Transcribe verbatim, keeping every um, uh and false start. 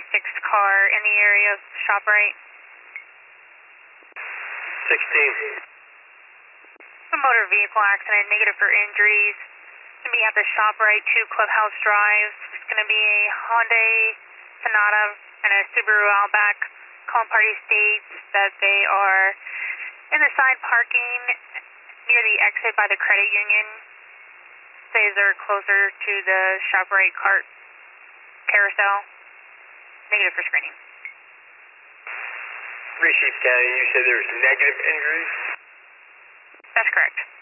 twenty-sixth car in the area of ShopRite. sixteen. A motor vehicle accident, negative for injuries. It's going to be at the ShopRite two Clubhouse Drive. It's going to be a Hyundai Sonata and a Subaru Outback. Call party states that they are in the side parking near the exit by the credit union. Says they're closer to the ShopRite cart carousel. Negative for screening. Three Chief County, you said there's negative injuries? That's correct.